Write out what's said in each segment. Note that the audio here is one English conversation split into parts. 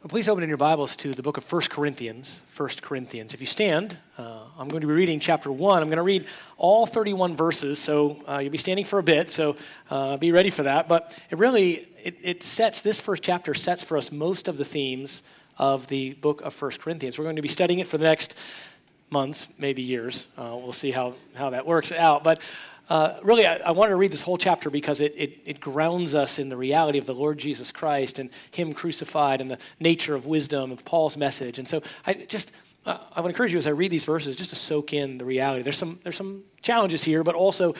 Well, please open in your Bibles to the book of 1 Corinthians. 1 Corinthians. If you stand, I'm going to be reading chapter 1. I'm going to read all 31 verses, so you'll be standing for a bit, so be ready for that. But it sets, this first chapter sets for us most of the themes of the book of 1 Corinthians. We're going to be studying it for the next months, maybe years. We'll see how that works out. But I wanted to read this whole chapter because it grounds us in the reality of the Lord Jesus Christ and Him crucified and the nature of wisdom and Paul's message. And so I would encourage you as I read these verses just to soak in the reality. There's some challenges here, but also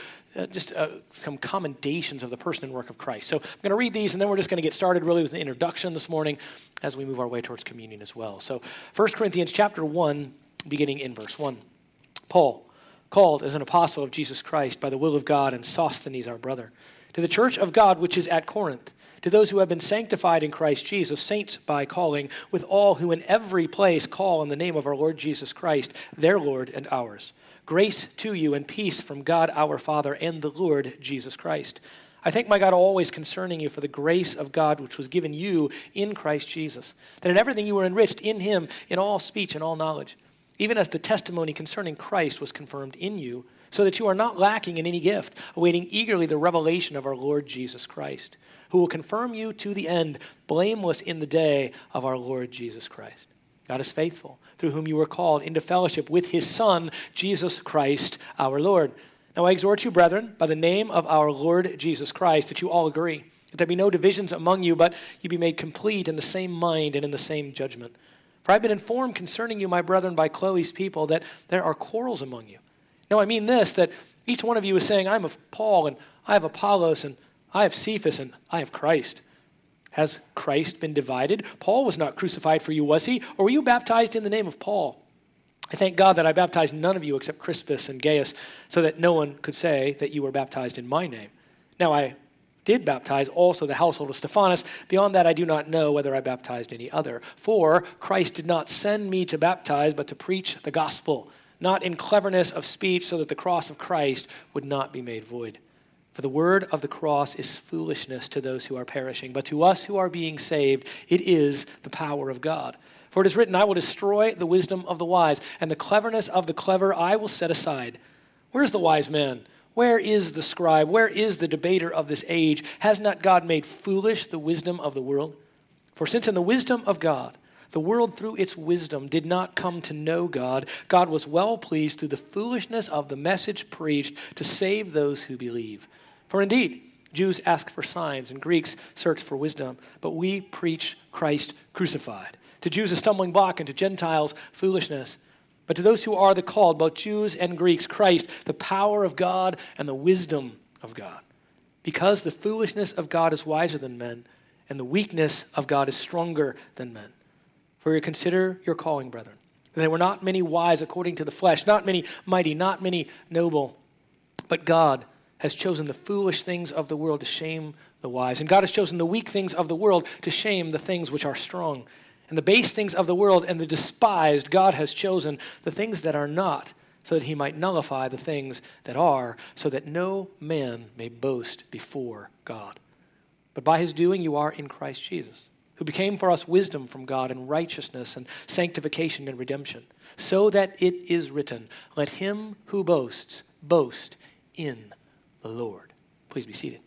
some commendations of the person and work of Christ. So I'm going to read these, and then we're just going to get started really with an introduction this morning as we move our way towards communion as well. So 1 Corinthians chapter 1, beginning in verse 1. Paul, called as an apostle of Jesus Christ by the will of God, and Sosthenes our brother, to the church of God which is at Corinth, to those who have been sanctified in Christ Jesus, saints by calling, with all who in every place call on the name of our Lord Jesus Christ, their Lord and ours. Grace to you and peace from God our Father and the Lord Jesus Christ. I thank my God always concerning you for the grace of God which was given you in Christ Jesus, that in everything you were enriched in Him in all speech and all knowledge, even as the testimony concerning Christ was confirmed in you, so that you are not lacking in any gift, awaiting eagerly the revelation of our Lord Jesus Christ, who will confirm you to the end, blameless in the day of our Lord Jesus Christ. God is faithful, through whom you were called into fellowship with His Son, Jesus Christ our Lord. Now I exhort you, brethren, by the name of our Lord Jesus Christ, that you all agree, that there be no divisions among you, but you be made complete in the same mind and in the same judgment. For I've been informed concerning you, my brethren, by Chloe's people, that there are quarrels among you. Now I mean this, that each one of you is saying, I'm of Paul, and I have Apollos, and I have Cephas, and I have Christ. Has Christ been divided? Paul was not crucified for you, was he? Or were you baptized in the name of Paul? I thank God that I baptized none of you except Crispus and Gaius, so that no one could say that you were baptized in my name. Now I did baptize also the household of Stephanas. Beyond that, I do not know whether I baptized any other. For Christ did not send me to baptize, but to preach the gospel, not in cleverness of speech, so that the cross of Christ would not be made void. For the word of the cross is foolishness to those who are perishing, but to us who are being saved, it is the power of God. For it is written, I will destroy the wisdom of the wise, and the cleverness of the clever I will set aside. Where is the wise man? Where is the scribe? Where is the debater of this age? Has not God made foolish the wisdom of the world? For since in the wisdom of God, the world through its wisdom did not come to know God, God was well pleased through the foolishness of the message preached to save those who believe. For indeed, Jews ask for signs and Greeks search for wisdom, but we preach Christ crucified. To Jews a stumbling block and to Gentiles foolishness. But to those who are the called, both Jews and Greeks, Christ, the power of God and the wisdom of God. Because the foolishness of God is wiser than men, and the weakness of God is stronger than men. For you consider your calling, brethren. There were not many wise according to the flesh, not many mighty, not many noble. But God has chosen the foolish things of the world to shame the wise. And God has chosen the weak things of the world to shame the things which are strong. And the base things of the world and the despised God has chosen, the things that are not, so that He might nullify the things that are, so that no man may boast before God. But by His doing you are in Christ Jesus, who became for us wisdom from God and righteousness and sanctification and redemption, so that it is written, let him who boasts, boast in the Lord. Please be seated.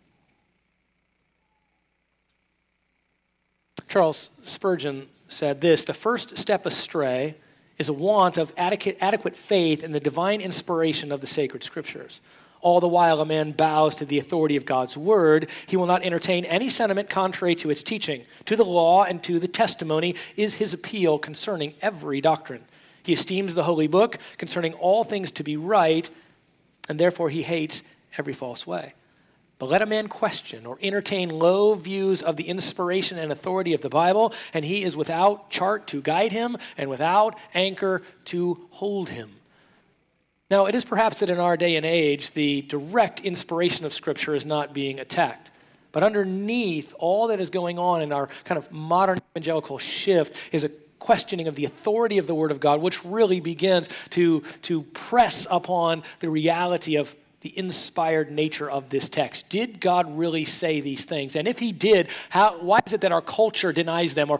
Charles Spurgeon said this, the first step astray is a want of adequate faith in the divine inspiration of the sacred scriptures. All the while a man bows to the authority of God's word, he will not entertain any sentiment contrary to its teaching. To the law and to the testimony is his appeal concerning every doctrine. He esteems the holy book concerning all things to be right, and therefore he hates every false way. But let a man question or entertain low views of the inspiration and authority of the Bible, and he is without chart to guide him and without anchor to hold him. Now, it is perhaps that in our day and age, the direct inspiration of Scripture is not being attacked. But underneath all that is going on in our kind of modern evangelical shift is a questioning of the authority of the Word of God, which really begins to press upon the reality of the inspired nature of this text. Did God really say these things? And if He did, why is it that our culture denies them? Or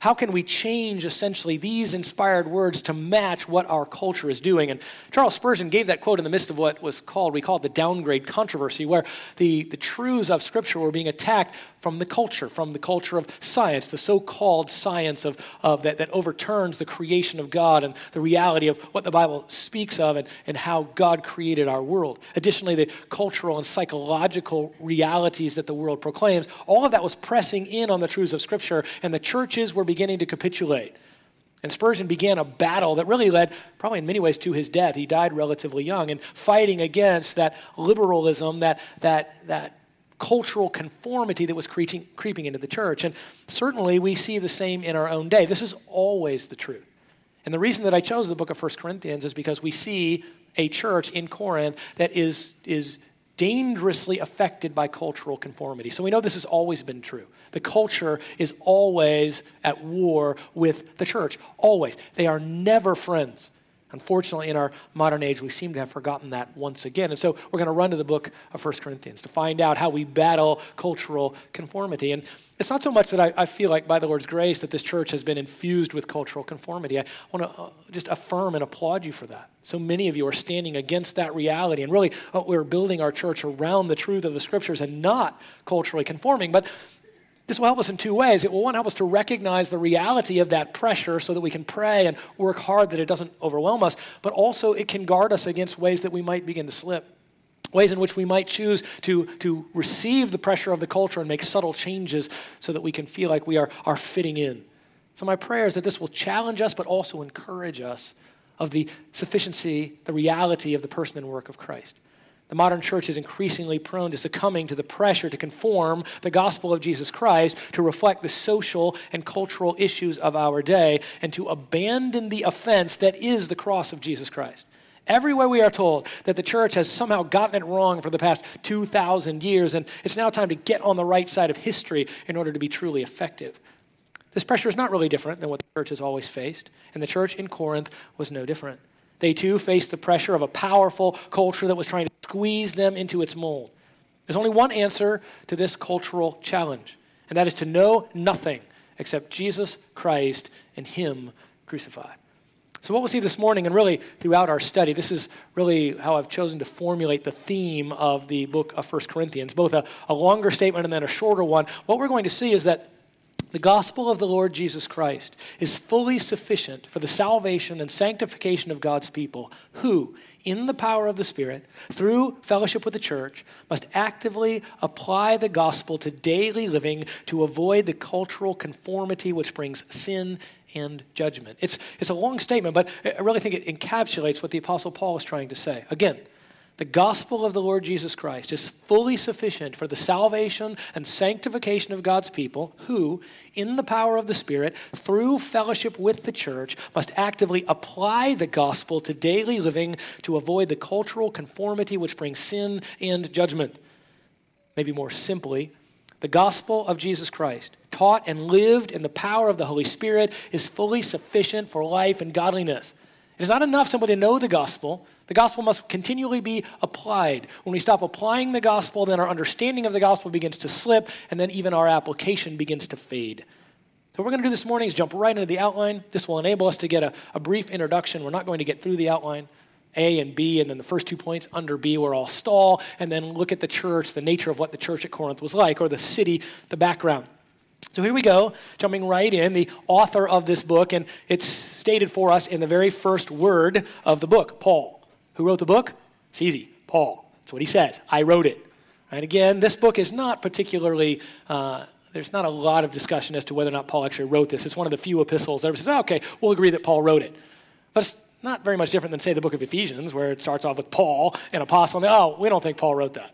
How can we change, essentially, these inspired words to match what our culture is doing? And Charles Spurgeon gave that quote in the midst of what we called the downgrade controversy, where the truths of Scripture were being attacked from the culture of science, the so-called science of that overturns the creation of God and the reality of what the Bible speaks of and how God created our world. Additionally, the cultural and psychological realities that the world proclaims, all of that was pressing in on the truths of Scripture, and the churches were beginning to capitulate. And Spurgeon began a battle that really led, probably in many ways, to his death. He died relatively young, and fighting against that liberalism, that cultural conformity that was creeping into the church. And certainly we see the same in our own day. This is always the truth. And the reason that I chose the book of 1 Corinthians is because we see a church in Corinth that is dangerously affected by cultural conformity. So we know this has always been true. The culture is always at war with the church, always. They are never friends. Unfortunately, in our modern age, we seem to have forgotten that once again. And so we're going to run to the book of 1 Corinthians to find out how we battle cultural conformity. And it's not so much that I feel like, by the Lord's grace, that this church has been infused with cultural conformity. I want to just affirm and applaud you for that. So many of you are standing against that reality. And really, we're building our church around the truth of the Scriptures and not culturally conforming. But this will help us in two ways. It will, one, help us to recognize the reality of that pressure so that we can pray and work hard that it doesn't overwhelm us, but also it can guard us against ways that we might begin to slip, ways in which we might choose to receive the pressure of the culture and make subtle changes so that we can feel like we are fitting in. So my prayer is that this will challenge us, but also encourage us of the sufficiency, the reality of the person and work of Christ. The modern church is increasingly prone to succumbing to the pressure to conform the gospel of Jesus Christ to reflect the social and cultural issues of our day and to abandon the offense that is the cross of Jesus Christ. Everywhere we are told that the church has somehow gotten it wrong for the past 2,000 years, and it's now time to get on the right side of history in order to be truly effective. This pressure is not really different than what the church has always faced, and the church in Corinth was no different. They too faced the pressure of a powerful culture that was trying to squeeze them into its mold. There's only one answer to this cultural challenge, and that is to know nothing except Jesus Christ and Him crucified. So what we'll see this morning and really throughout our study, this is really how I've chosen to formulate the theme of the book of 1 Corinthians, both a longer statement and then a shorter one. What we're going to see is that the gospel of the Lord Jesus Christ is fully sufficient for the salvation and sanctification of God's people who, in the power of the Spirit, through fellowship with the church, must actively apply the gospel to daily living to avoid the cultural conformity which brings sin and judgment. It's a long statement, but I really think it encapsulates what the Apostle Paul is trying to say. Again, the gospel of the Lord Jesus Christ is fully sufficient for the salvation and sanctification of God's people who, in the power of the Spirit, through fellowship with the church, must actively apply the gospel to daily living to avoid the cultural conformity which brings sin and judgment. Maybe more simply, the gospel of Jesus Christ, taught and lived in the power of the Holy Spirit, is fully sufficient for life and godliness. It is not enough simply to know the gospel. The gospel must continually be applied. When we stop applying the gospel, then our understanding of the gospel begins to slip, and then even our application begins to fade. So what we're going to do this morning is jump right into the outline. This will enable us to get a brief introduction. We're not going to get through the outline, A and B, and then the first 2 points under B where I'll stall, and then look at the church, the nature of what the church at Corinth was like, or the city, the background. So here we go, jumping right in, the author of this book, and it's stated for us in the very first word of the book, Paul. Who wrote the book? It's easy, Paul. That's what he says. I wrote it. And again, this book is not particularly, there's not a lot of discussion as to whether or not Paul actually wrote this. It's one of the few epistles that everyone says, okay, we'll agree that Paul wrote it. But it's not very much different than, say, the book of Ephesians, where it starts off with Paul, an apostle, and we don't think Paul wrote that.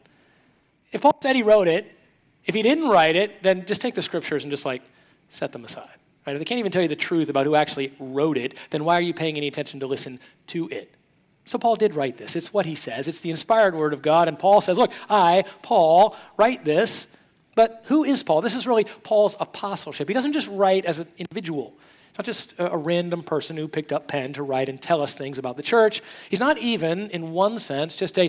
If Paul said he wrote it, if he didn't write it, then just take the scriptures and just set them aside. Right? If they can't even tell you the truth about who actually wrote it, then why are you paying any attention to listen to it? So Paul did write this. It's what he says. It's the inspired word of God. And Paul says, look, I, Paul, write this. But who is Paul? This is really Paul's apostleship. He doesn't just write as an individual. not just a random person who picked up pen to write and tell us things about the church. He's not even, in one sense, just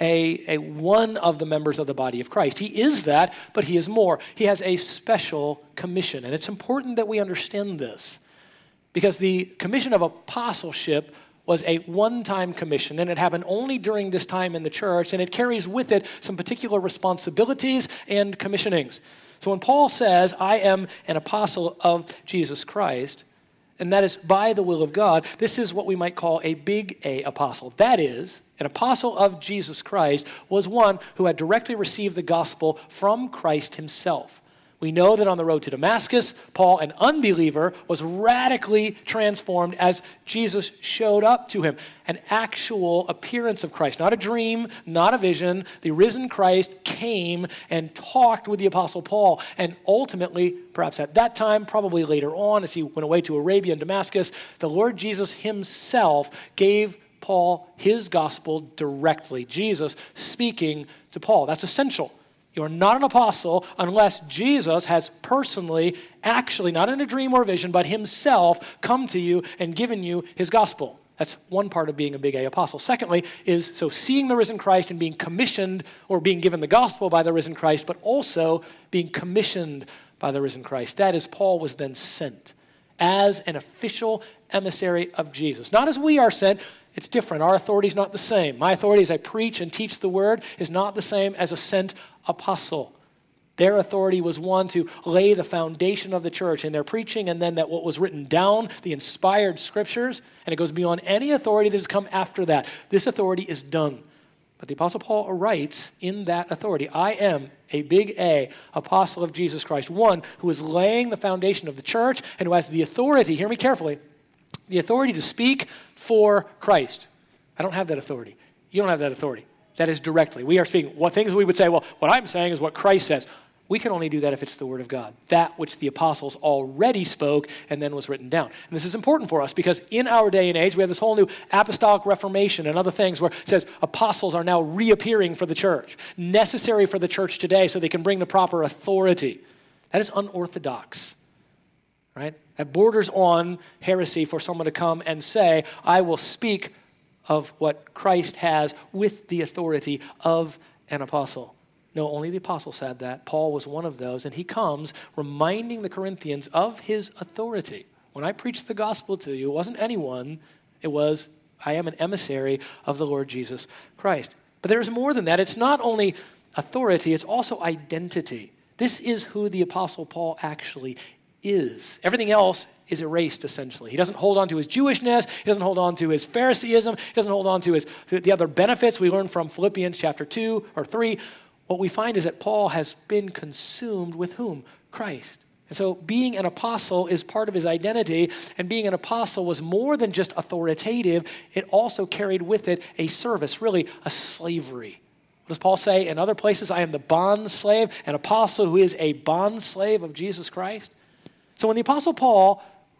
a one of the members of the body of Christ. He is that, but he is more. He has a special commission, and it's important that we understand this, because the commission of apostleship was a one-time commission, and it happened only during this time in the church, and it carries with it some particular responsibilities and commissionings. So when Paul says, I am an apostle of Jesus Christ, and that is by the will of God, this is what we might call a big A apostle. That is, an apostle of Jesus Christ was one who had directly received the gospel from Christ himself. We know that on the road to Damascus, Paul, an unbeliever, was radically transformed as Jesus showed up to him. An actual appearance of Christ, not a dream, not a vision. The risen Christ came and talked with the Apostle Paul. And ultimately, perhaps at that time, probably later on, as he went away to Arabia and Damascus, the Lord Jesus himself gave Paul his gospel directly. Jesus speaking to Paul. That's essential. You are not an apostle unless Jesus has personally, actually, not in a dream or vision, but himself come to you and given you his gospel. That's one part of being a big A apostle. Secondly is, so seeing the risen Christ and being commissioned or being given the gospel by the risen Christ, but also being commissioned by the risen Christ. That is, Paul was then sent as an official emissary of Jesus. Not as we are sent. It's different. Our authority is not the same. My authority as I preach and teach the word is not the same as a sent apostle. Their authority was one to lay the foundation of the church in their preaching, and then that what was written down, the inspired scriptures, and it goes beyond any authority that has come after that. This authority is done. But the Apostle Paul writes in that authority, I am a big A, apostle of Jesus Christ, one who is laying the foundation of the church and who has the authority, hear me carefully, the authority to speak for Christ. I don't have that authority. You don't have that authority. That is directly. We are speaking. What things we would say, well, what I'm saying is what Christ says. We can only do that if it's the word of God. That which the apostles already spoke and then was written down. And this is important for us because in our day and age, we have this whole new apostolic reformation and other things where it says apostles are now reappearing for the church, necessary for the church today so they can bring the proper authority. That is unorthodox, right? That borders on heresy for someone to come and say, I will speak of what Christ has with the authority of an apostle. No, only the apostles had that. Paul was one of those, and he comes reminding the Corinthians of his authority. When I preached the gospel to you, it wasn't anyone. It was, I am an emissary of the Lord Jesus Christ. But there is more than that. It's not only authority, it's also identity. This is who the Apostle Paul actually is. Everything else is erased, essentially. He doesn't hold on to his Jewishness. He doesn't hold on to his Phariseeism. He doesn't hold on to the other benefits we learn from Philippians chapter 2 or 3. What we find is that Paul has been consumed with whom? Christ. And so being an apostle is part of his identity, and being an apostle was more than just authoritative. It also carried with it a service, really a slavery. What does Paul say in other places? I am the bond slave, an apostle who is a bond slave of Jesus Christ. So when the Apostle Paul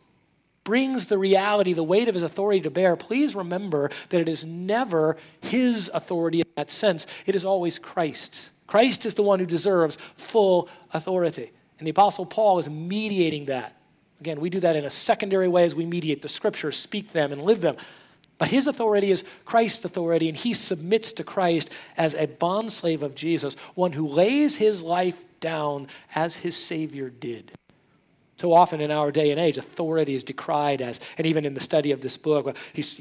brings the reality, the weight of his authority to bear, please remember that it is never his authority in that sense. It is always Christ's. Christ is the one who deserves full authority. And the Apostle Paul is mediating that. Again, we do that in a secondary way as we mediate the scriptures, speak them, and live them. But his authority is Christ's authority, and he submits to Christ as a bondslave of Jesus, one who lays his life down as his Savior did. So often in our day and age, authority is decried as, and even in the study of this book,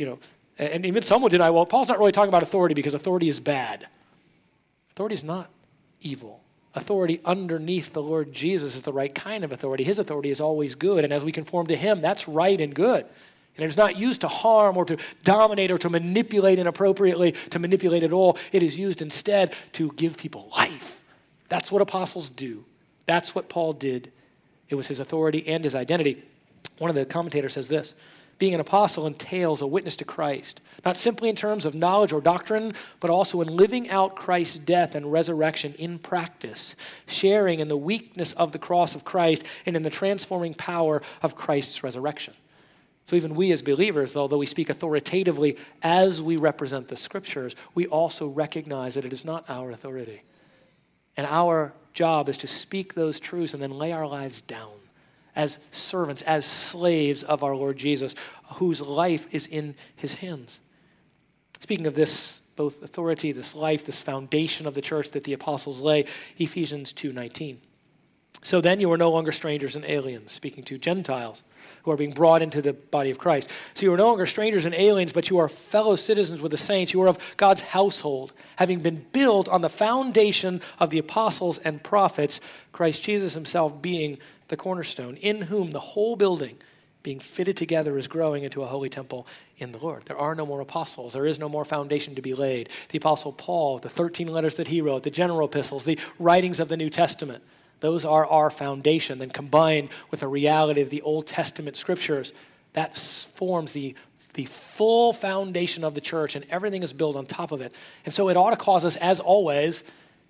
and even some would deny, well, Paul's not really talking about authority because authority is bad. Authority is not evil. Authority underneath the Lord Jesus is the right kind of authority. His authority is always good, and as we conform to him, that's right and good. And it is not used to harm or to dominate or to manipulate inappropriately, to manipulate at all. It is used instead to give people life. That's what apostles do. That's what Paul did. It was his authority and his identity. One of the commentators says this, being an apostle entails a witness to Christ, not simply in terms of knowledge or doctrine, but also in living out Christ's death and resurrection in practice, sharing in the weakness of the cross of Christ and in the transforming power of Christ's resurrection. So even we as believers, although we speak authoritatively as we represent the scriptures, we also recognize that it is not our authority. And our job is to speak those truths and then lay our lives down as servants, as slaves of our Lord Jesus, whose life is in his hands. Speaking of this, both authority, this life, this foundation of the church that the apostles lay, Ephesians 2:19. So then you are no longer strangers and aliens, speaking to Gentiles who are being brought into the body of Christ. So you are no longer strangers and aliens, but you are fellow citizens with the saints. You are of God's household, having been built on the foundation of the apostles and prophets, Christ Jesus himself being the cornerstone, in whom the whole building, being fitted together, is growing into a holy temple in the Lord. There are no more apostles. There is no more foundation to be laid. The Apostle Paul, the 13 letters that he wrote, the general epistles, the writings of the New Testament, those are our foundation. Then combined with the reality of the Old Testament scriptures, that forms the full foundation of the church, and everything is built on top of it. And so it ought to cause us, as always,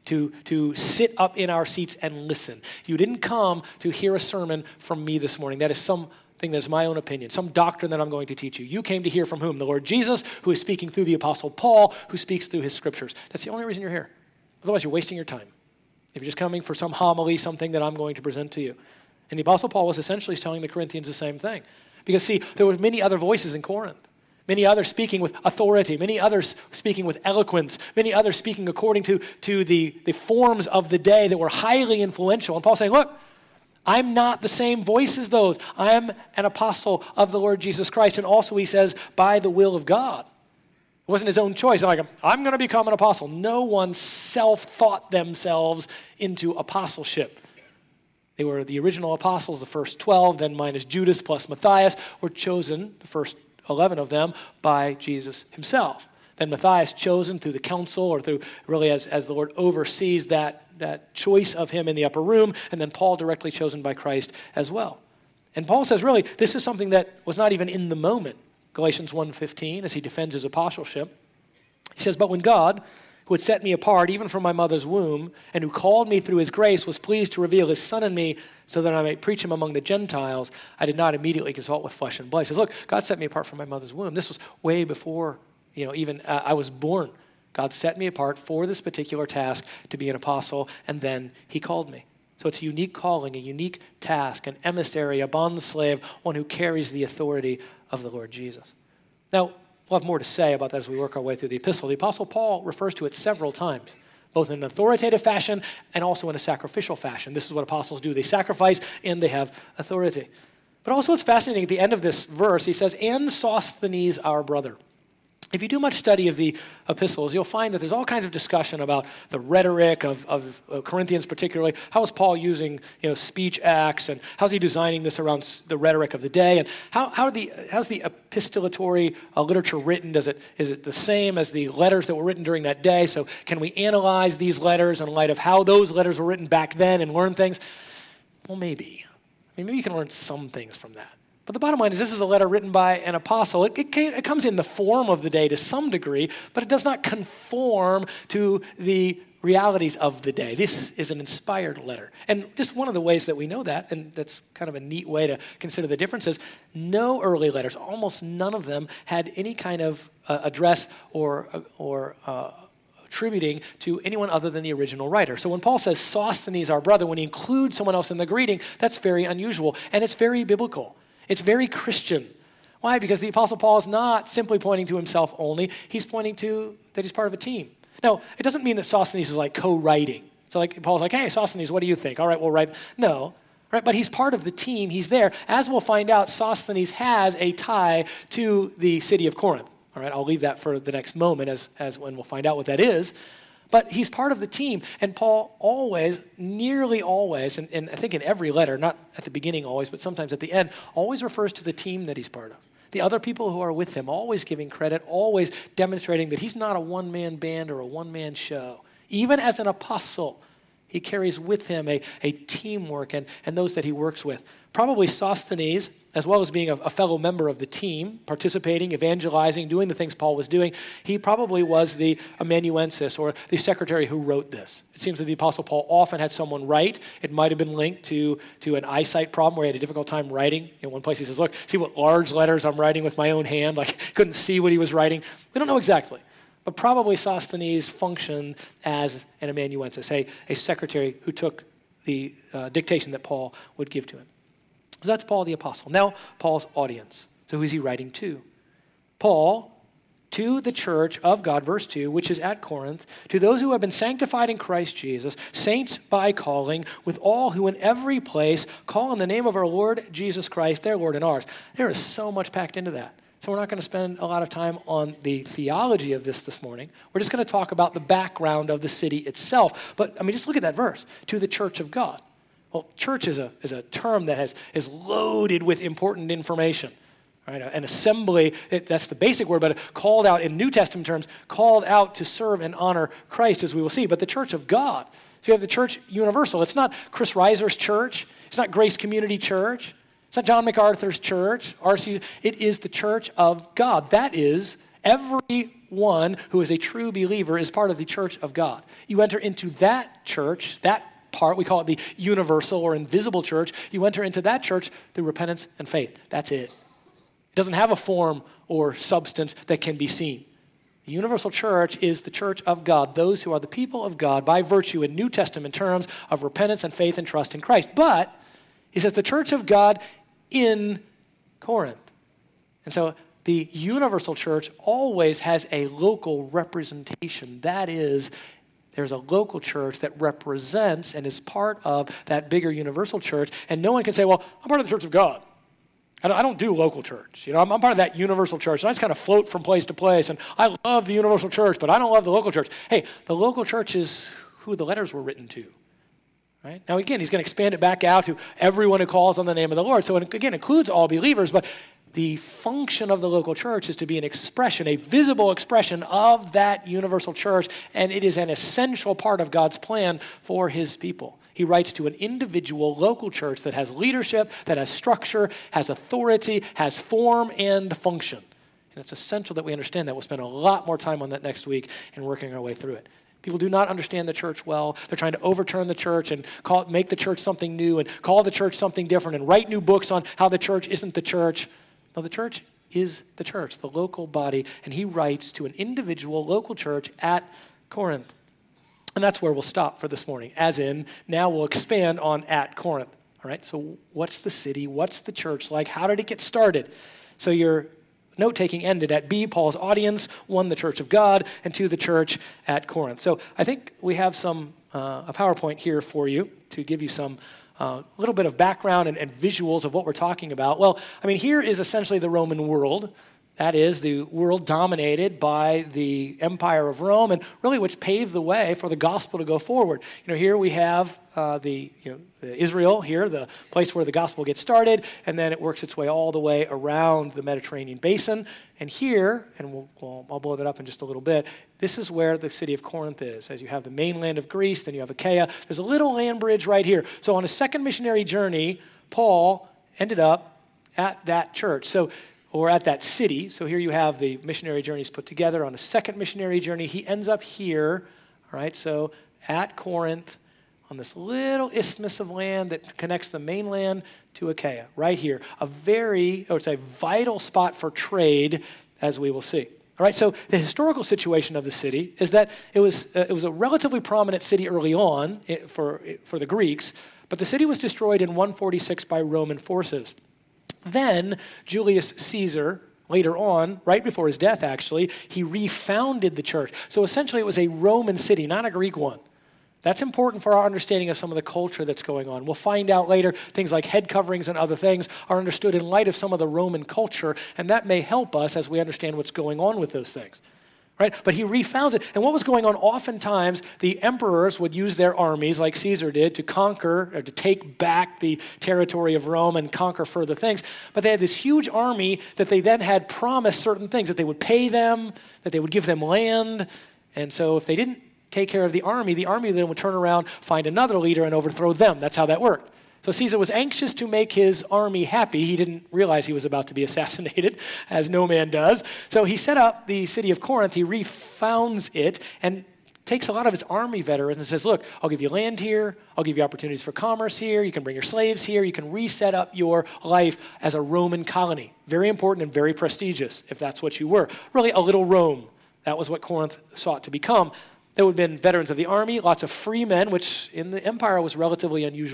to sit up in our seats and listen. You didn't come to hear a sermon from me this morning. That is something that is my own opinion, some doctrine that I'm going to teach you. You came to hear from whom? The Lord Jesus, who is speaking through the Apostle Paul, who speaks through his scriptures. That's the only reason you're here. Otherwise, you're wasting your time. If you're just coming for some homily, something that I'm going to present to you. And the Apostle Paul was essentially telling the Corinthians the same thing. Because see, there were many other voices in Corinth. Many others speaking with authority, many others speaking with eloquence, many others speaking according to the forms of the day that were highly influential. And Paul's saying, look, I'm not the same voice as those. I am an apostle of the Lord Jesus Christ. And also he says, by the will of God. It wasn't his own choice. Like, I'm going to become an apostle. No one self-thought themselves into apostleship. They were the original apostles, the first 12, then minus Judas plus Matthias, were chosen, the first 11 of them, by Jesus himself. Then Matthias chosen through the council, or through really as the Lord oversees that choice of him in the upper room, and then Paul directly chosen by Christ as well. And Paul says, really, this is something that was not even in the moment. Galatians 1:15, as he defends his apostleship, he says, but when God, who had set me apart even from my mother's womb, and who called me through his grace, was pleased to reveal his Son in me so that I might preach him among the Gentiles, I did not immediately consult with flesh and blood. He says, look, God set me apart from my mother's womb. This was way before, even I was born. God set me apart for this particular task to be an apostle, and then he called me. So it's a unique calling, a unique task, an emissary, a bondslave, one who carries the authority of the Lord Jesus. Now, we'll have more to say about that as we work our way through the epistle. The Apostle Paul refers to it several times, both in an authoritative fashion and also in a sacrificial fashion. This is what apostles do. They sacrifice and they have authority. But also it's fascinating, at the end of this verse, he says, and Sosthenes, our brother. If you do much study of the epistles, you'll find that there's all kinds of discussion about the rhetoric of Corinthians particularly. How is Paul using speech acts, and how's he designing this around the rhetoric of the day? And how's the epistolatory literature written? Is it the same as the letters that were written during that day? So can we analyze these letters in light of how those letters were written back then and learn things? Well, maybe. Maybe you can learn some things from that. But the bottom line is this is a letter written by an apostle. It comes in the form of the day to some degree, but it does not conform to the realities of the day. This is an inspired letter. And just one of the ways that we know that, and that's kind of a neat way to consider the differences, no early letters, almost none of them, had any kind of address or attributing to anyone other than the original writer. So when Paul says Sosthenes, our brother, when he includes someone else in the greeting, that's very unusual, and it's very biblical. It's very Christian. Why? Because the Apostle Paul is not simply pointing to himself only. He's pointing to that he's part of a team. Now, it doesn't mean that Sosthenes is like co-writing. So like Paul's like, hey, Sosthenes, what do you think? All right, we'll write. No, right? But he's part of the team. He's there. As we'll find out, Sosthenes has a tie to the city of Corinth. All right, I'll leave that for the next moment as when we'll find out what that is. But he's part of the team, and Paul always, nearly always, and I think in every letter, not at the beginning always, but sometimes at the end, always refers to the team that he's part of. The other people who are with him, always giving credit, always demonstrating that he's not a one-man band or a one-man show. Even as an apostle, he carries with him a teamwork and those that he works with. Probably Sosthenes, as well as being a fellow member of the team, participating, evangelizing, doing the things Paul was doing, he probably was the amanuensis or the secretary who wrote this. It seems that the Apostle Paul often had someone write. It might have been linked to an eyesight problem where he had a difficult time writing. In one place he says, look, see what large letters I'm writing with my own hand. Like, couldn't see what he was writing. We don't know exactly. But probably Sosthenes functioned as an amanuensis, a secretary who took the dictation that Paul would give to him. So that's Paul the apostle. Now, Paul's audience. So who's he writing to? Paul, to the church of God, verse 2, which is at Corinth, to those who have been sanctified in Christ Jesus, saints by calling, with all who in every place call on the name of our Lord Jesus Christ, their Lord and ours. There is so much packed into that. So we're not going to spend a lot of time on the theology of this morning. We're just going to talk about the background of the city itself. But, just look at that verse, to the church of God. Well, church is a term that is loaded with important information. Right? An assembly, that's the basic word, but called out in New Testament terms, called out to serve and honor Christ, as we will see. But the church of God. So you have the church universal. It's not Chris Reiser's church. It's not Grace Community Church. It's not John MacArthur's church. RC. It is the church of God. That is, everyone who is a true believer is part of the church of God. You enter into that church, that part, we call it the universal or invisible church. You enter into that church through repentance and faith. That's it. It doesn't have a form or substance that can be seen. The universal church is the church of God, those who are the people of God by virtue in New Testament terms of repentance and faith and trust in Christ. But he says the church of God in Corinth. And so the universal church always has a local representation. That is, there's a local church that represents and is part of that bigger universal church. And no one can say, well, I'm part of the church of God. I don't do local church. I'm part of that universal church. And I just kind of float from place to place. And I love the universal church, but I don't love the local church. Hey, the local church is who the letters were written to. Right? Now, again, he's going to expand it back out to everyone who calls on the name of the Lord. So, it, again, includes all believers. But the function of the local church is to be an expression, a visible expression of that universal church. And it is an essential part of God's plan for his people. He writes to an individual local church that has leadership, that has structure, has authority, has form and function. And it's essential that we understand that. We'll spend a lot more time on that next week and working our way through it. People do not understand the church well. They're trying to overturn the church and make the church something new and call the church something different and write new books on how the church isn't the church. No, the church is the church, the local body. And he writes to an individual local church at Corinth. And that's where we'll stop for this morning, as in, now we'll expand on at Corinth. All right, so what's the city? What's the church like? How did it get started? So your note-taking ended at B, Paul's audience, 1, the church of God, and 2, the church at Corinth. So I think we have a PowerPoint here for you to give you some little bit of background and visuals of what we're talking about. Well, here is essentially the Roman world. That is the world dominated by the Empire of Rome, and really which paved the way for the gospel to go forward. Here we have Israel here, the place where the gospel gets started, and then it works its way all the way around the Mediterranean basin. And here, and I'll blow that up in just a little bit, this is where the city of Corinth is. As you have the mainland of Greece, then you have Achaia. There's a little land bridge right here. So on a second missionary journey, Paul ended up at that church. Or at that city. So here you have the missionary journeys put together. On a second missionary journey, he ends up here, all right? So at Corinth, on this little isthmus of land that connects the mainland to Achaia, right here. A very, I would say, vital spot for trade, as we will see. All right, so the historical situation of the city is that it was a relatively prominent city early on for the Greeks, but the city was destroyed in 146 by Roman forces. Then Julius Caesar, later on, right before his death actually, he refounded the church. So essentially it was a Roman city, not a Greek one. That's important for our understanding of some of the culture that's going on. We'll find out later things like head coverings and other things are understood in light of some of the Roman culture, and that may help us as we understand what's going on with those things. Right? But he refounds it. And what was going on, oftentimes the emperors would use their armies, like Caesar did, to conquer or to take back the territory of Rome and conquer further things. But they had this huge army that they then had promised certain things, that they would pay them, that they would give them land. And so if they didn't take care of the army then would turn around, find another leader, and overthrow them. That's how that worked. So Caesar was anxious to make his army happy. He didn't realize he was about to be assassinated, as no man does. So he set up the city of Corinth. He refounds it and takes a lot of his army veterans and says, look, I'll give you land here. I'll give you opportunities for commerce here. You can bring your slaves here. You can reset up your life as a Roman colony. Very important and very prestigious, if that's what you were. Really, a little Rome. That was what Corinth sought to become. There would have been veterans of the army, lots of free men, which in the empire was relatively unusual.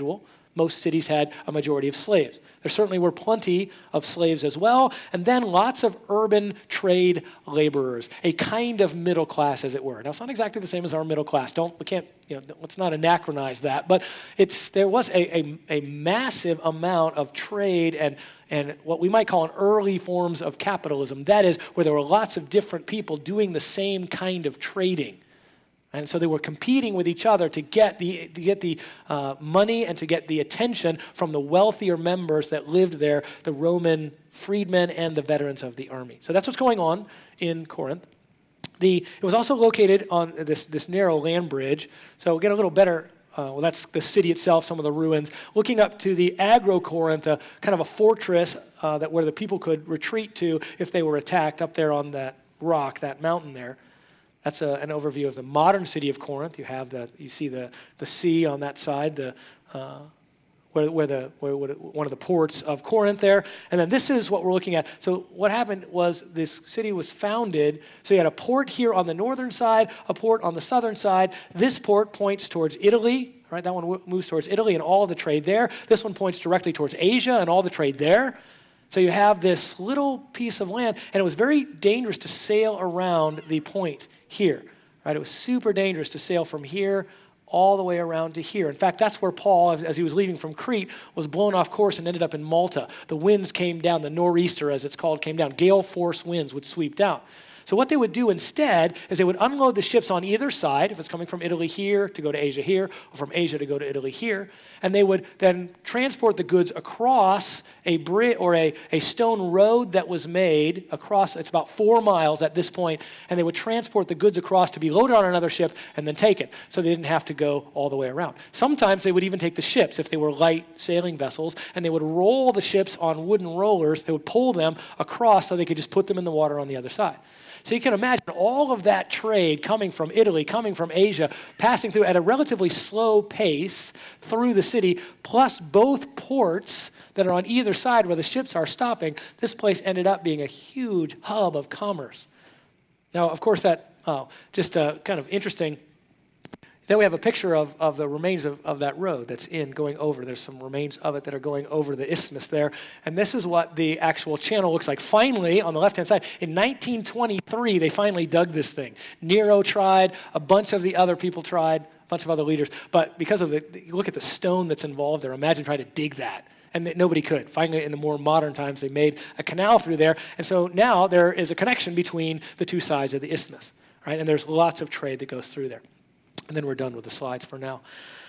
Most cities had a majority of slaves. There certainly were plenty of slaves as well, and then lots of urban trade laborers, a kind of middle class, as it were. Now, it's not exactly the same as our middle class. Let's not anachronize that, but there was a massive amount of trade and what we might call an early forms of capitalism. That is, where there were lots of different people doing the same kind of trading. And so they were competing with each other to get the money and to get the attention from the wealthier members that lived there, the Roman freedmen and the veterans of the army. So that's what's going on in Corinth. It was also located on this narrow land bridge. So we'll get a little better. That's the city itself, some of the ruins. Looking up to the Agro-Corinth, kind of a fortress where the people could retreat to if they were attacked up there on that rock, that mountain there. That's an overview of the modern city of Corinth. You see the sea on that side, one of the ports of Corinth there. And then this is what we're looking at. So what happened was this city was founded. So you had a port here on the northern side, a port on the southern side. This port points towards Italy. Right, that one moves towards Italy and all the trade there. This one points directly towards Asia and all the trade there. So you have this little piece of land, and it was very dangerous to sail around the point here. Right, it was super dangerous to sail from here all the way around to here. In fact, that's where Paul, as he was leaving from Crete, was blown off course and ended up in Malta. The winds came down, the nor'easter, as it's called, came down. Gale force winds would sweep down. So what they would do instead is they would unload the ships on either side, if it's coming from Italy here to go to Asia here, or from Asia to go to Italy here, and they would then transport the goods across a bridge or a stone road that was made across, it's about 4 miles at this point, and they would transport the goods across to be loaded on another ship and then taken, so they didn't have to go all the way around. Sometimes they would even take the ships if they were light sailing vessels, and they would roll the ships on wooden rollers. They would pull them across so they could just put them in the water on the other side. So you can imagine all of that trade coming from Italy, coming from Asia, passing through at a relatively slow pace through the city, plus both ports that are on either side where the ships are stopping. This place ended up being a huge hub of commerce. Now, of course, just kind of interesting. Then we have a picture of the remains of that road that's going over. There's some remains of it that are going over the isthmus there. And this is what the actual channel looks like. Finally, on the left-hand side, in 1923, they finally dug this thing. Nero tried, a bunch of the other people tried, a bunch of other leaders. But because of look at the stone that's involved there. Imagine trying to dig that. And nobody could. Finally, in the more modern times, they made a canal through there. And so now there is a connection between the two sides of the isthmus, right? And there's lots of trade that goes through there. And then we're done with the slides for now.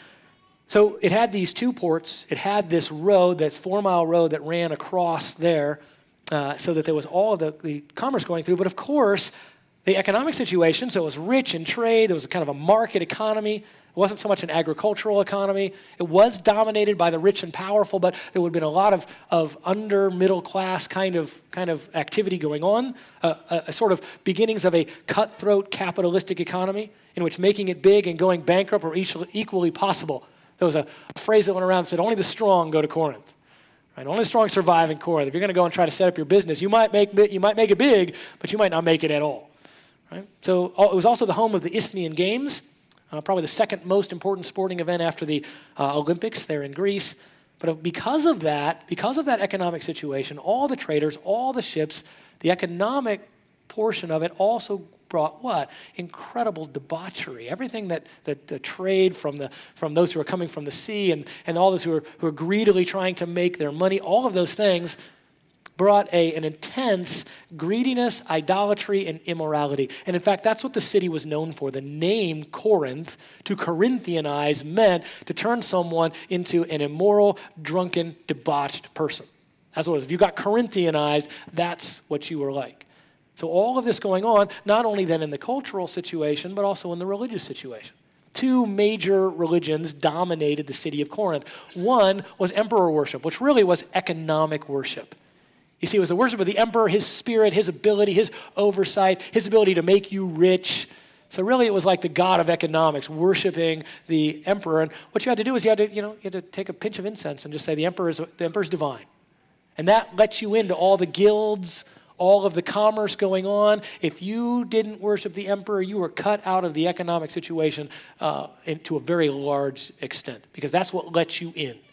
So it had these two ports. It had this road, this 4-mile road that ran across there so that there was all of the commerce going through. But of course, the economic situation, so it was rich in trade. There was kind of a market economy. It wasn't so much an agricultural economy. It was dominated by the rich and powerful, but there would have been a lot of under middle class kind of activity going on, a sort of beginnings of a cutthroat capitalistic economy in which making it big and going bankrupt were equally possible. There was a phrase that went around that said, only the strong go to Corinth. Right? Only the strong survive in Corinth. If you're going to go and try to set up your business, you might make it big, but you might not make it at all. Right? So it was also the home of the Isthmian Games, probably the second most important sporting event after the Olympics there in Greece. But because of that economic situation, all the traders, all the ships, the economic portion of it also brought what? Incredible debauchery. Everything that the trade from those who are coming from the sea and all those who are greedily trying to make their money, all of those things brought an intense greediness, idolatry, and immorality. And in fact, that's what the city was known for. The name Corinth, to Corinthianize, meant to turn someone into an immoral, drunken, debauched person. That's what it was. If you got Corinthianized, that's what you were like. So all of this going on, not only then in the cultural situation, but also in the religious situation. Two major religions dominated the city of Corinth. One was emperor worship, which really was economic worship. You see, it was the worship of the emperor, his spirit, his ability, his oversight, his ability to make you rich. So really it was like the god of economics, worshiping the emperor. And what you had to do is you had to take a pinch of incense and just say the emperor's divine. And that lets you into all the guilds, all of the commerce going on. If you didn't worship the emperor, you were cut out of the economic situation to a very large extent, because that's what lets you in.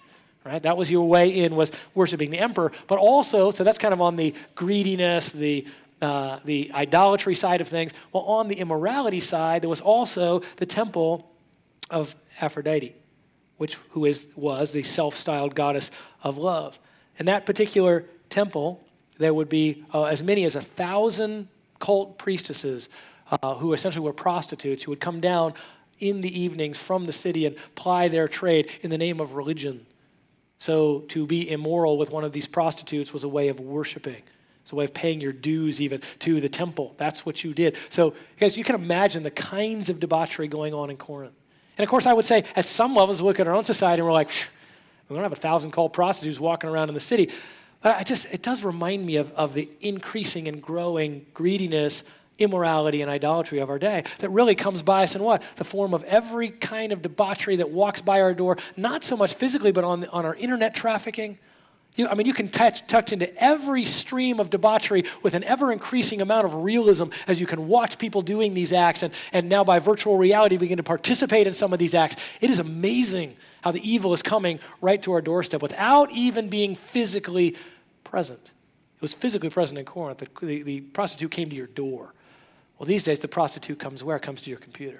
right? That was your way in, was worshiping the emperor. But also, so that's kind of on the greediness, the idolatry side of things. Well, on the immorality side, there was also the temple of Aphrodite, who was the self-styled goddess of love. In that particular temple, there would be as many as 1,000 cult priestesses who essentially were prostitutes who would come down in the evenings from the city and ply their trade in the name of religion. So to be immoral with one of these prostitutes was a way of worshiping. It's a way of paying your dues even to the temple. That's what you did. So, guys, you can imagine the kinds of debauchery going on in Corinth. And of course, I would say at some levels, we look at our own society and we're like, we don't have 1,000 cult prostitutes walking around in the city. But it does remind me of the increasing and growing greediness, immorality, and idolatry of our day that really comes by us in what? The form of every kind of debauchery that walks by our door, not so much physically, but on our internet trafficking. You can touch into every stream of debauchery with an ever-increasing amount of realism as you can watch people doing these acts and now by virtual reality begin to participate in some of these acts. It is amazing how the evil is coming right to our doorstep without even being physically present. It was physically present in Corinth. The prostitute came to your door. Well, these days the prostitute comes where? Comes to your computer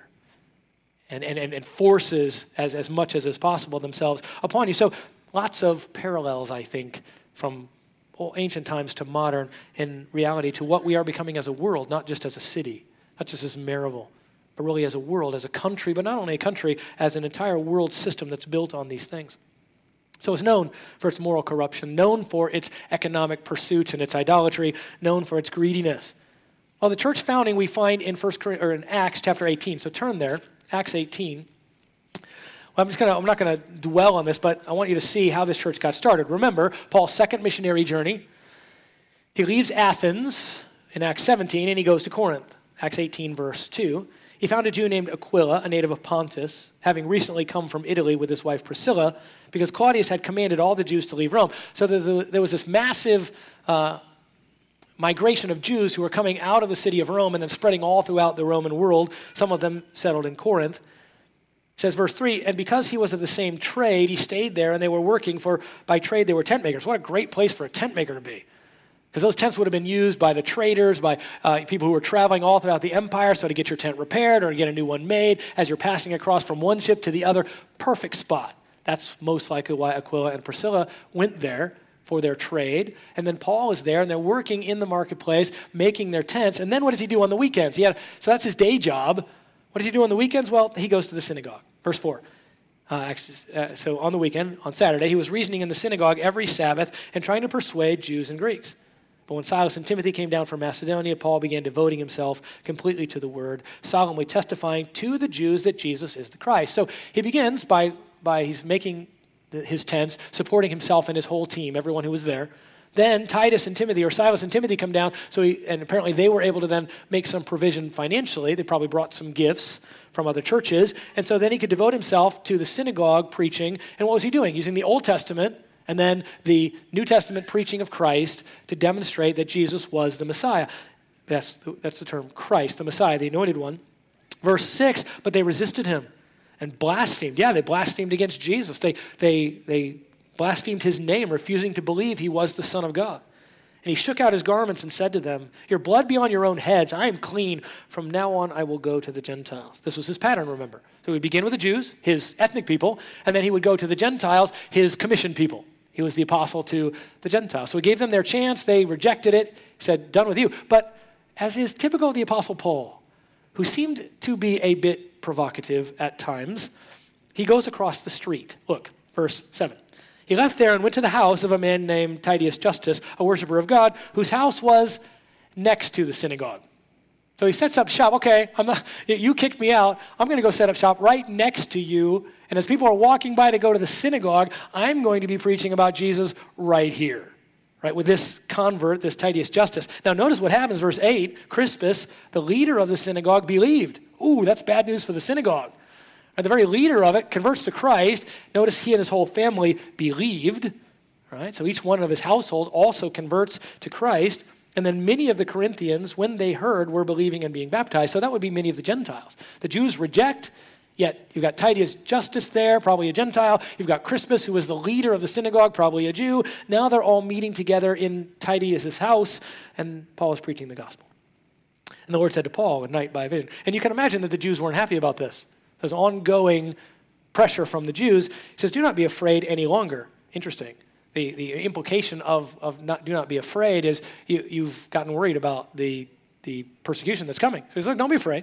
and forces as much as is possible themselves upon you. So lots of parallels, I think, from ancient times to modern in reality to what we are becoming as a world, not just as a city, not just as Maryville, but really as a world, as a country, but not only a country, as an entire world system that's built on these things. So it's known for its moral corruption, known for its economic pursuits and its idolatry, known for its greediness. Well, the church founding we find in Acts chapter 18. So turn there, Acts 18. Well, I'm not going to dwell on this, but I want you to see how this church got started. Remember, Paul's second missionary journey. He leaves Athens in Acts 17, and he goes to Corinth. Acts 18, verse 2. He found a Jew named Aquila, a native of Pontus, having recently come from Italy with his wife Priscilla, because Claudius had commanded all the Jews to leave Rome. So there was this massive migration of Jews who were coming out of the city of Rome and then spreading all throughout the Roman world. Some of them settled in Corinth. It says, verse 3, and because he was of the same trade, he stayed there, and they were working by trade, they were tent makers. What a great place for a tent maker to be. Because those tents would have been used by the traders, by people who were traveling all throughout the empire, so to get your tent repaired or to get a new one made as you're passing across from one ship to the other. Perfect spot. That's most likely why Aquila and Priscilla went there for their trade. And then Paul is there, and they're working in the marketplace, making their tents. And then what does he do on the weekends? So that's his day job. What does he do on the weekends? Well, he goes to the synagogue. Verse 4. So on the weekend, on Saturday, he was reasoning in the synagogue every Sabbath and trying to persuade Jews and Greeks. But when Silas and Timothy came down from Macedonia, Paul began devoting himself completely to the word, solemnly testifying to the Jews that Jesus is the Christ. So he begins by he's making his tents, supporting himself and his whole team, everyone who was there. Then Silas and Timothy come down, and apparently they were able to then make some provision financially. They probably brought some gifts from other churches. And so then he could devote himself to the synagogue preaching. And what was he doing? Using the Old Testament and then the New Testament preaching of Christ to demonstrate that Jesus was the Messiah. That's the term, Christ, the Messiah, the anointed one. Verse 6, but they resisted him and blasphemed. Yeah, they blasphemed against Jesus. They blasphemed his name, refusing to believe he was the Son of God. And he shook out his garments and said to them, your blood be on your own heads. I am clean. From now on, I will go to the Gentiles. This was his pattern, remember. So he would begin with the Jews, his ethnic people, and then he would go to the Gentiles, his commissioned people. He was the apostle to the Gentiles. So he gave them their chance. They rejected it. He said, done with you. But as is typical of the apostle Paul, who seemed to be a bit provocative at times, he goes across the street. Look, verse 7. He left there and went to the house of a man named Titius Justus, a worshiper of God, whose house was next to the synagogue. So he sets up shop. Okay, you kicked me out. I'm going to go set up shop right next to you. And as people are walking by to go to the synagogue, I'm going to be preaching about Jesus right here, right, with this convert, this Titius Justus. Now notice what happens, verse 8, Crispus, the leader of the synagogue, believed. Ooh, that's bad news for the synagogue. And the very leader of it converts to Christ. Notice he and his whole family believed, right? So each one of his household also converts to Christ. And then many of the Corinthians, when they heard, were believing and being baptized. So that would be many of the Gentiles. The Jews reject, Yet you've got Titius Justus there, probably a Gentile. You've got Crispus, who was the leader of the synagogue, probably a Jew. Now they're all meeting together in Titius' house, and Paul is preaching the gospel. And the Lord said to Paul at night by a vision. And you can imagine that the Jews weren't happy about this. There's ongoing pressure from the Jews. He says, do not be afraid any longer. Interesting. The implication of do not be afraid is you've gotten worried about the persecution that's coming. So he's like, don't be afraid.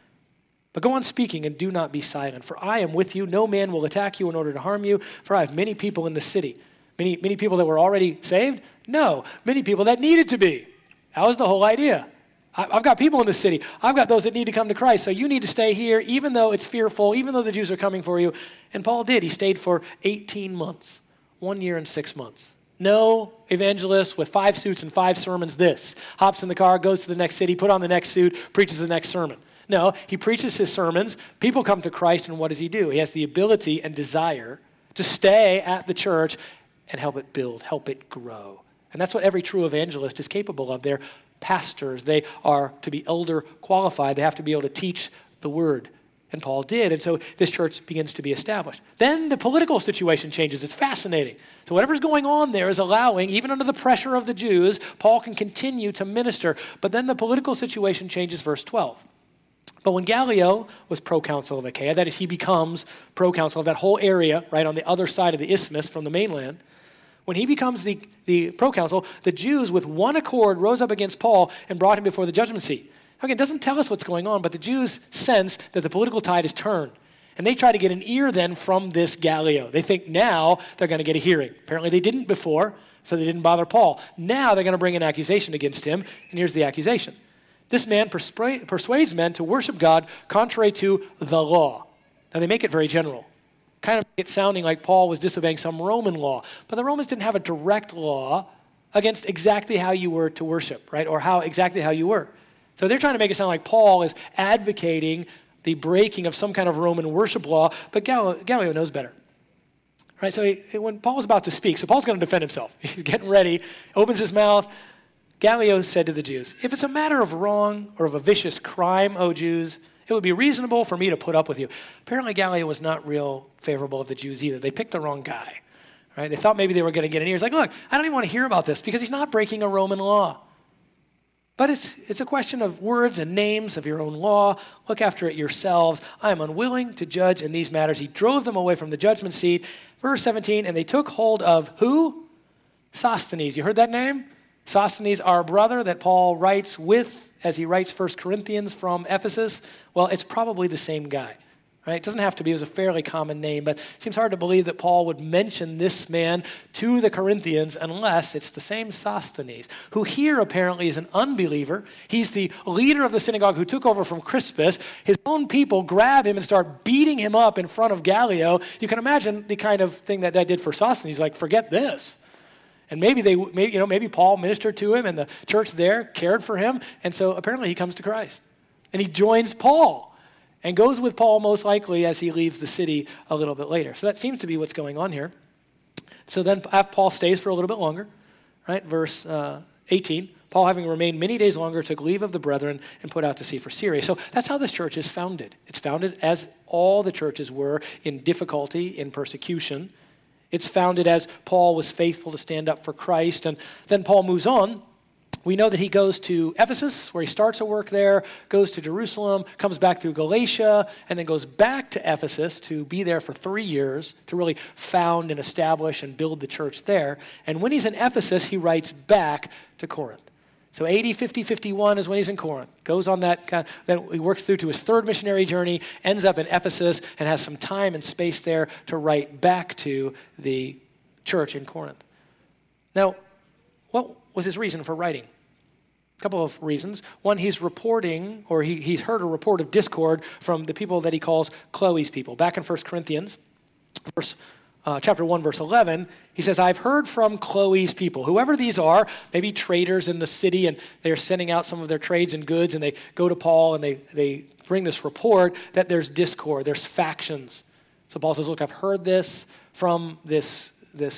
But go on speaking and do not be silent. For I am with you. No man will attack you in order to harm you. For I have many people in the city. Many people that were already saved? No. Many people that needed to be. That was the whole idea. I've got people in the city. I've got those that need to come to Christ. So you need to stay here, even though it's fearful, even though the Jews are coming for you. And Paul did. He stayed for 18 months, 1 year and 6 months. No evangelist with 5 suits and 5 sermons hops in the car, goes to the next city, put on the next suit, preaches the next sermon. No, he preaches his sermons. People come to Christ, and what does he do? He has the ability and desire to stay at the church and help it build, help it grow. And that's what every true evangelist is capable of. They're pastors. They are to be elder qualified. They have to be able to teach the word. And Paul did. And so this church begins to be established. Then the political situation changes. It's fascinating. So whatever's going on there is allowing, even under the pressure of the Jews, Paul can continue to minister. But then the political situation changes, verse 12. But when Gallio was proconsul of Achaia, that is, he becomes proconsul of that whole area, right, on the other side of the isthmus from the mainland, when he becomes the proconsul, the Jews with one accord rose up against Paul and brought him before the judgment seat. Again, it doesn't tell us what's going on, but the Jews sense that the political tide is turned. And they try to get an ear then from this Gallio. They think now they're going to get a hearing. Apparently they didn't before, so they didn't bother Paul. Now they're going to bring an accusation against him, and here's the accusation. This man persuades men to worship God contrary to the law. Now they make it very general. Kind of make it sounding like Paul was disobeying some Roman law. But the Romans didn't have a direct law against exactly how you were to worship, right? Or exactly how you were. So they're trying to make it sound like Paul is advocating the breaking of some kind of Roman worship law, but Gallio knows better. Right? So when Paul was about to speak, so Paul's going to defend himself. He's getting ready, opens his mouth. Gallio said to the Jews, if it's a matter of wrong or of a vicious crime, O Jews, it would be reasonable for me to put up with you. Apparently Gallio was not real favorable of the Jews either. They picked the wrong guy. Right? They thought maybe they were going to get an ear. He's like, look, I don't even want to hear about this because he's not breaking a Roman law. But it's a question of words and names of your own law. Look after it yourselves. I am unwilling to judge in these matters. He drove them away from the judgment seat. Verse 17, and they took hold of who? Sosthenes. You heard that name? Sosthenes, our brother that Paul writes with as he writes 1 Corinthians from Ephesus. Well, it's probably the same guy. Right? It doesn't have to be. It was a fairly common name, but it seems hard to believe that Paul would mention this man to the Corinthians unless it's the same Sosthenes, who here apparently is an unbeliever. He's the leader of the synagogue who took over from Crispus. His own people grab him and start beating him up in front of Gallio. You can imagine the kind of thing that did for Sosthenes. Like, forget this. And maybe Paul ministered to him and the church there cared for him. And so apparently he comes to Christ. And he joins Paul and goes with Paul most likely as he leaves the city a little bit later. So that seems to be what's going on here. So then Paul stays for a little bit longer, right? Verse 18, Paul, having remained many days longer, took leave of the brethren and put out to sea for Syria. So that's how this church is founded. It's founded as all the churches were in difficulty, in persecution. It's founded as Paul was faithful to stand up for Christ. And then Paul moves on. We know that he goes to Ephesus, where he starts a work there, goes to Jerusalem, comes back through Galatia, and then goes back to Ephesus to be there for 3 years to really found and establish and build the church there. And when he's in Ephesus, he writes back to Corinth. So 80, 50, 51 is when he's in Corinth. Goes on that, then he works through to his third missionary journey, ends up in Ephesus, and has some time and space there to write back to the church in Corinth. Now, what was his reason for writing? A couple of reasons. One, he's reporting, or he's heard a report of discord from the people that he calls Chloe's people. Back in 1 Corinthians, chapter 1, verse 11, he says, I've heard from Chloe's people. Whoever these are, maybe traders in the city, and they're sending out some of their trades and goods, and they go to Paul, and they bring this report that there's discord, there's factions. So Paul says, look, I've heard this from this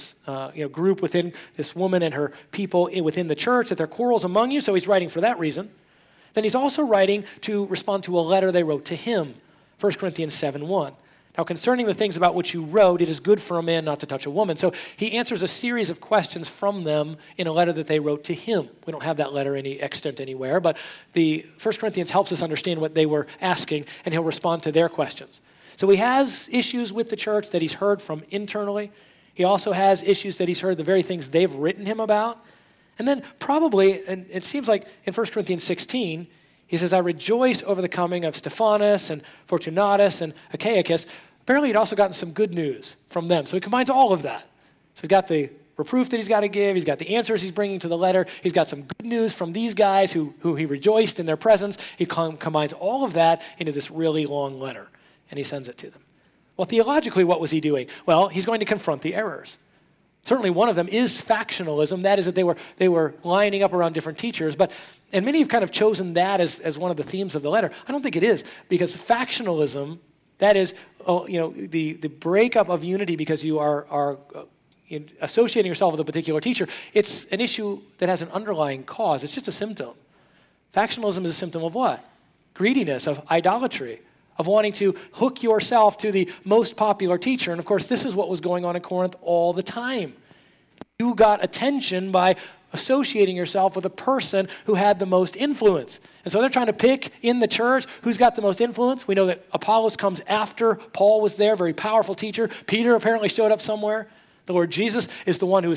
group within this woman and her people within the church, that there are quarrels among you, so he's writing for that reason. Then he's also writing to respond to a letter they wrote to him 1 Corinthians 7:1. Now, concerning the things about which you wrote, it is good for a man not to touch a woman. So he answers a series of questions from them in a letter that they wrote to him. We don't have that letter any extant anywhere, but the 1 Corinthians helps us understand what they were asking, and he'll respond to their questions. So he has issues with the church that he's heard from internally. He also has issues that he's heard the very things they've written him about. And then probably, and it seems like in 1 Corinthians 16, he says, I rejoice over the coming of Stephanas and Fortunatus and Achaicus. Apparently, he'd also gotten some good news from them. So he combines all of that. So he's got the reproof that he's got to give. He's got the answers he's bringing to the letter. He's got some good news from these guys who he rejoiced in their presence. He combines all of that into this really long letter, and he sends it to them. Well, theologically, what was he doing? Well, he's going to confront the errors. Certainly one of them is factionalism. That is that they were lining up around different teachers. And many have kind of chosen that as one of the themes of the letter. I don't think it is, because factionalism, that is, the breakup of unity because you are associating yourself with a particular teacher, it's an issue that has an underlying cause. It's just a symptom. Factionalism is a symptom of what? Greediness, of idolatry, of wanting to hook yourself to the most popular teacher. And of course, this is what was going on in Corinth all the time. You got attention by associating yourself with a person who had the most influence. And so they're trying to pick in the church who's got the most influence. We know that Apollos comes after Paul was there, very powerful teacher. Peter apparently showed up somewhere. The Lord Jesus is the one who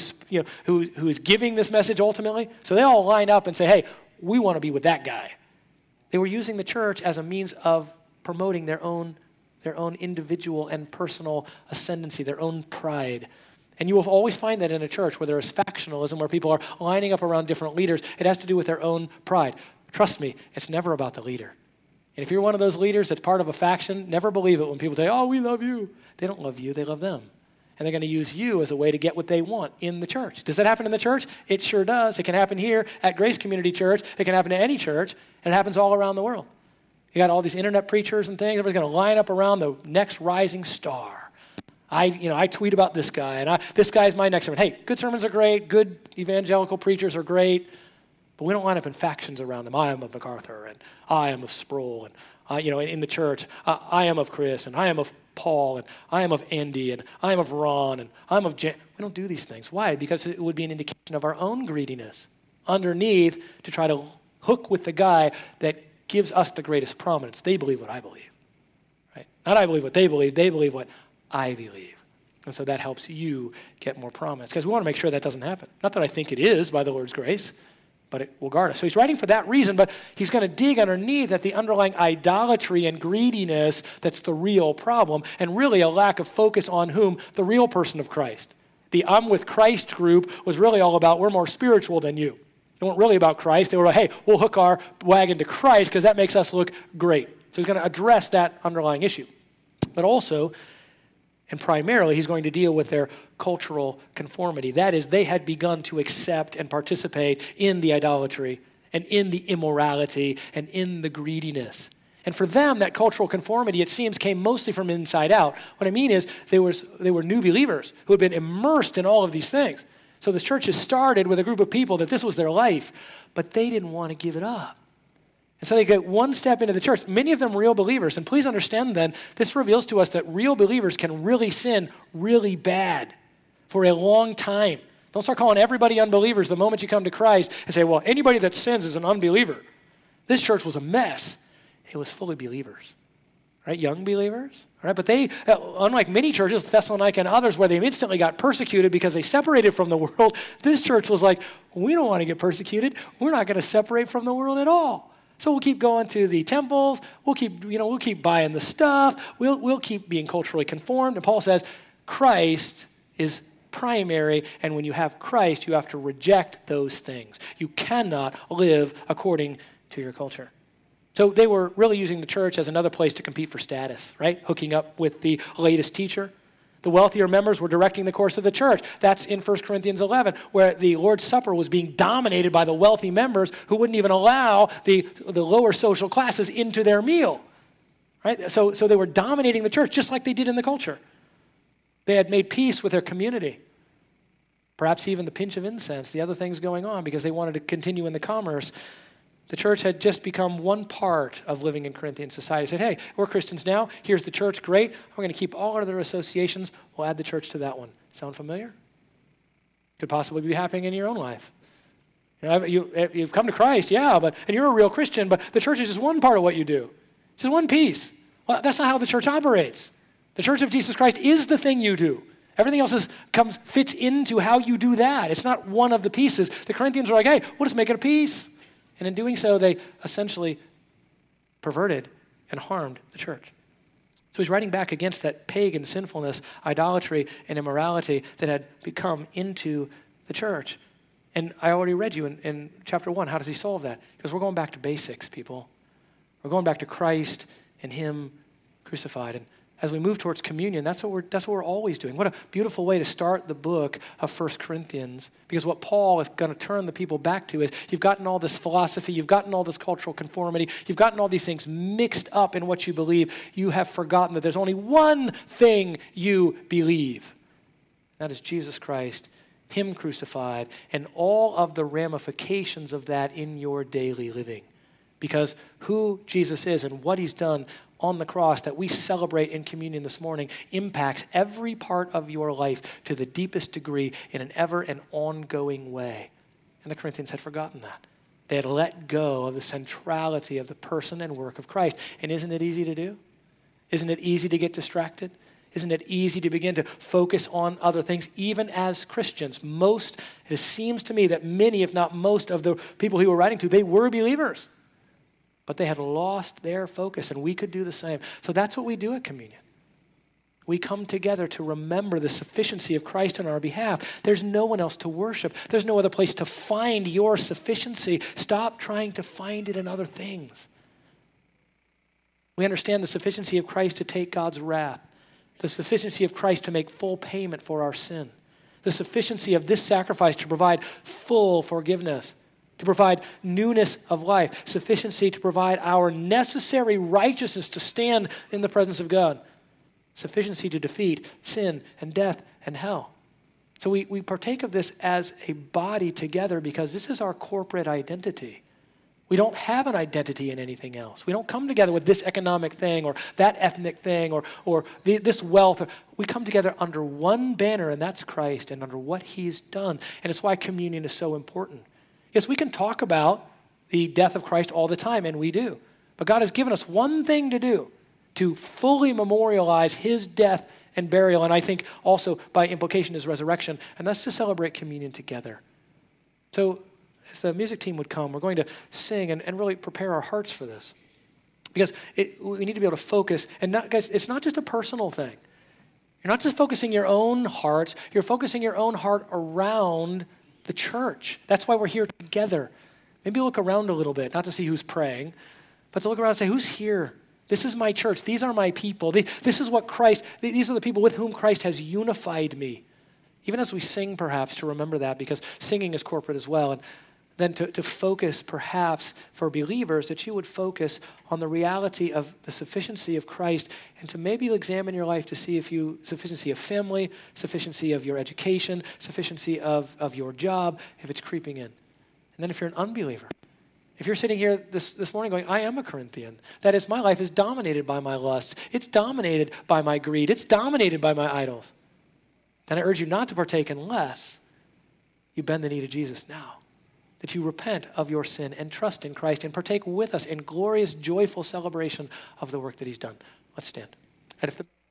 is giving this message ultimately. So they all line up and say, hey, we want to be with that guy. They were using the church as a means of promoting their own individual and personal ascendancy, their own pride. And you will always find that in a church where there is factionalism, where people are lining up around different leaders. It has to do with their own pride. Trust me, it's never about the leader. And if you're one of those leaders that's part of a faction, never believe it when people say, oh, we love you. They don't love you, they love them. And they're going to use you as a way to get what they want in the church. Does that happen in the church? It sure does. It can happen here at Grace Community Church. It can happen to any church, and it happens all around the world. You got all these internet preachers and things. Everybody's going to line up around the next rising star. I tweet about this guy, and this guy's my next sermon. Hey, good sermons are great. Good evangelical preachers are great. But we don't line up in factions around them. I am of MacArthur, and I am of Sproul, and in the church, I am of Chris, and I am of Paul, and I am of Andy, and I am of Ron, and I'm of Jan. We don't do these things. Why? Because it would be an indication of our own greediness underneath to try to hook with the guy that gives us the greatest prominence. They believe what I believe, right? Not I believe what they believe what I believe. And so that helps you get more prominence, because we want to make sure that doesn't happen. Not that I think it is by the Lord's grace, but it will guard us. So he's writing for that reason, but he's going to dig underneath at the underlying idolatry and greediness that's the real problem, and really a lack of focus on whom? The real person of Christ. The I'm with Christ group was really all about, we're more spiritual than you. They weren't really about Christ. They were like, hey, we'll hook our wagon to Christ because that makes us look great. So he's going to address that underlying issue. But also, and primarily, he's going to deal with their cultural conformity. That is, they had begun to accept and participate in the idolatry and in the immorality and in the greediness. And for them, that cultural conformity, it seems, came mostly from inside out. What I mean is they were new believers who had been immersed in all of these things. So this church has started with a group of people that this was their life, but they didn't want to give it up. And so they get one step into the church. Many of them real believers. And please understand then, this reveals to us that real believers can really sin really bad for a long time. Don't start calling everybody unbelievers the moment you come to Christ and say, well, anybody that sins is an unbeliever. This church was a mess. It was full of believers, right? Young believers, right? But they, unlike many churches, Thessalonica and others, where they instantly got persecuted because they separated from the world, this church was like, we don't want to get persecuted. We're not going to separate from the world at all. So we'll keep going to the temples. We'll keep buying the stuff. We'll keep being culturally conformed. And Paul says, Christ is primary, and when you have Christ, you have to reject those things. You cannot live according to your culture. So they were really using the church as another place to compete for status, right? Hooking up with the latest teacher. The wealthier members were directing the course of the church. That's in 1 Corinthians 11, where the Lord's Supper was being dominated by the wealthy members who wouldn't even allow the lower social classes into their meal, right? So they were dominating the church just like they did in the culture. They had made peace with their community. Perhaps even the pinch of incense, the other things going on, because they wanted to continue in the commerce. The church had just become one part of living in Corinthian society. Said, hey, we're Christians now. Here's the church. Great. We're going to keep all other associations. We'll add the church to that one. Sound familiar? Could possibly be happening in your own life. You've come to Christ, yeah, and you're a real Christian, but the church is just one part of what you do. It's just one piece. Well, that's not how the church operates. The church of Jesus Christ is the thing you do. Everything else fits into how you do that. It's not one of the pieces. The Corinthians are like, hey, we'll just make it a piece. And in doing so, they essentially perverted and harmed the church. So he's writing back against that pagan sinfulness, idolatry, and immorality that had become into the church. And I already read you in chapter 1. How does he solve that? Because we're going back to basics, people. We're going back to Christ and him crucified. And as we move towards communion, that's what we're always doing. What a beautiful way to start the book of 1 Corinthians. Because what Paul is going to turn the people back to is, you've gotten all this philosophy, you've gotten all this cultural conformity, you've gotten all these things mixed up in what you believe. You have forgotten that there's only one thing you believe. That is Jesus Christ, him crucified, and all of the ramifications of that in your daily living. Because who Jesus is and what he's done on the cross that we celebrate in communion this morning impacts every part of your life to the deepest degree in an ever and ongoing way. And the Corinthians had forgotten that. They had let go of the centrality of the person and work of Christ. And isn't it easy to do? Isn't it easy to get distracted? Isn't it easy to begin to focus on other things, even as Christians? It seems to me that many, if not most, of the people he were writing to, they were believers. But they had lost their focus, and we could do the same. So that's what we do at communion. We come together to remember the sufficiency of Christ on our behalf. There's no one else to worship. There's no other place to find your sufficiency. Stop trying to find it in other things. We understand the sufficiency of Christ to take God's wrath, the sufficiency of Christ to make full payment for our sin, the sufficiency of this sacrifice to provide full forgiveness, to provide newness of life, sufficiency to provide our necessary righteousness to stand in the presence of God, sufficiency to defeat sin and death and hell. So we partake of this as a body together because this is our corporate identity. We don't have an identity in anything else. We don't come together with this economic thing or that ethnic thing or this wealth. We come together under one banner, and that's Christ and under what he's done. And it's why communion is so important. Yes, we can talk about the death of Christ all the time, and we do. But God has given us one thing to do, to fully memorialize his death and burial, and I think also by implication his resurrection, and that's to celebrate communion together. So as the music team would come, we're going to sing and really prepare our hearts for this. Because we need to be able to focus, and guys, it's not just a personal thing. You're not just focusing your own hearts, you're focusing your own heart around the church. That's why we're here together. Maybe look around a little bit, not to see who's praying, but to look around and say, who's here? This is my church. These are my people. This is what these are the people with whom Christ has unified me. Even as we sing, perhaps, to remember that, because singing is corporate as well. And then to focus, perhaps, for believers, that you would focus on the reality of the sufficiency of Christ and to maybe examine your life to see sufficiency of family, sufficiency of your education, sufficiency of your job, if it's creeping in. And then if you're an unbeliever, if you're sitting here this morning going, I am a Corinthian. That is, my life is dominated by my lusts. It's dominated by my greed. It's dominated by my idols. Then I urge you not to partake unless you bend the knee to Jesus now. That you repent of your sin and trust in Christ and partake with us in glorious, joyful celebration of the work that he's done. Let's stand. And if the